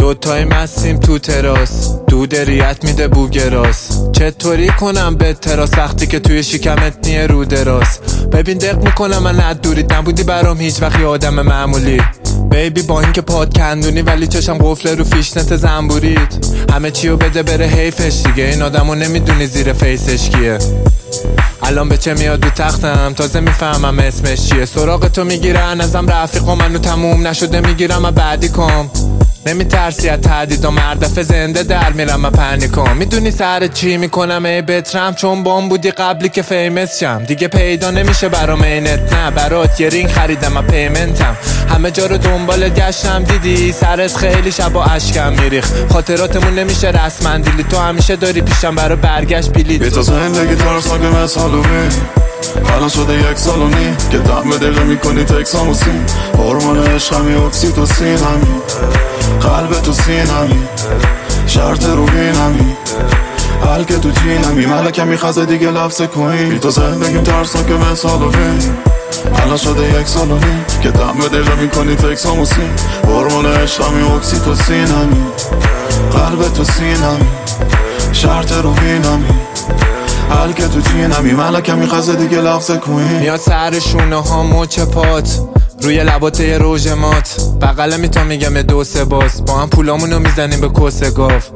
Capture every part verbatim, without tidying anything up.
دوتای مستیم تو تراس، دود ریت میده بوگراس. چطوری کنم به تراس وقتی که توی شکمت نیه رو دراز؟ ببین دق میکنم من از دوریت نبودی برام هیچ وقت یه آدم معمولی. بیبی با اینکه پاد کندونی ولی چشم قفله رو فیشنت زنبوریت. همه چیو بده بره حیفش دیگه، این آدمو نمیدونی زیر فیسش کیه. الان به چه میاد رو تختم تازه میفهمم اسمش چیه. سراغ تو میگیرن ازم رفیق و منو تموم نشده میگیرم و بعدی کم. نمیترسی از تهدید و مردفه زنده در میرم و پنیکم. میدونی سر چی میکنم ای بترم؟ چون بام بودی قبلی که فیمس شم. دیگه پیدا نمیشه برام اینت، نه برات یه رینگ خریدم و پیمنتم. همه جا رو دنبال گشتم دیدی سرت خیلی شب و اشکم میریخ. خاطراتمون نمیشه رسما دیلی، تو همیشه داری پیشم برای برگشت بلیط. بی تو زندگی ترسناک مثل هالووین، الان شده یک سال و نیم که دم به دل میکنی تکساموسین. هورمون عشقمی اکسیتوسین همین، قلب تو سینمی، شرط روحینمی، حل که تو جینمی، ملکه میخواسته دیگه لفظ کوین. بی تو زندگیم ترسناک مثل هالووین، الان شده یک سال و نیم که دم به دل میکنی تکساموسین. هورمون عشقمی اکسیتوسین همین، قلب تو سینمی، شرط روحینمی، حل که تو جینمی، ملکه میخواسته دیگه لفظ کوین. میاد سر شونه ها مچ پات، روی لبات یه روژ مات، بغل می تا میگم دو سه باز. با هم پولامونو میزنیم به کس گاف.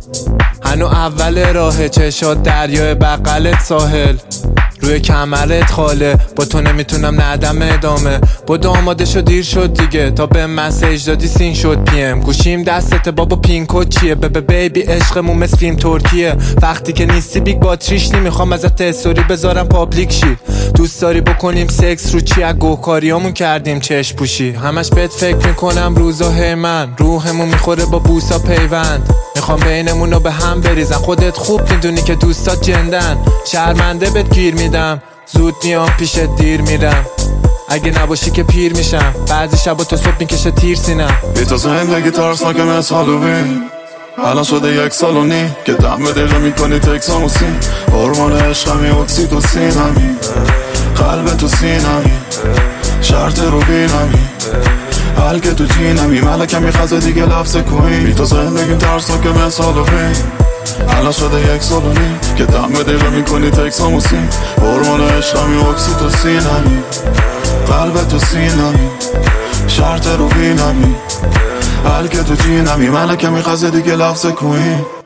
هنو اول راه چشات دریای بغلت ساحل، روی کمرت خاله. با تو نمیتونم ندم ادامه، با آماده شد دیر شد دیگه. تا به مسیج دادی سین شد پی ام. گوشیم دستت بابا پین کد چیه؟ ببه بیبی عشقمون مثل فیلم ترکیه. وقتی که نیستی بیگ باتریش نمیخوام ازت استوری بذارم پابلیک شی. دوست داری بکنیم سکس رو چی؟ از گوکاریامون کردیم چشم پوشی. همش بهت فکر میکنم روزای من، روحمون میخوره با بوسا پیوند. میخوام بینمونو به هم بریزم، خودت خوب میدونی که دوستات جندن. شرمنده بهت گیر میدم، زود میام پیشت دیر میرم. اگه نباشی که پیر میشم، بعضی شبا تو صبح میکشه تیر سینم. بی تو زندگی ترسناک مثل هالووین، الان شده یک سال و نیم که دم به دل میکنی تکساموسین. هورمون عشقمی اکسیتوسین همین، قلب تو سینمی، شرط روحینمی، حل که تو جینمی، ملکه میخواسته دیگه لفظ کوین. بی تو زندگیم ترسناک مثل هالووین، الان شده یک سال و نیم که دم به دل میکنی تکساموسین. هورمون عشقمی اکسیتوسین همین، قلب تو سینمی، شرط روحینمی، حل که تو جینمی، ملکه میخواسته دیگه لفظ کوین.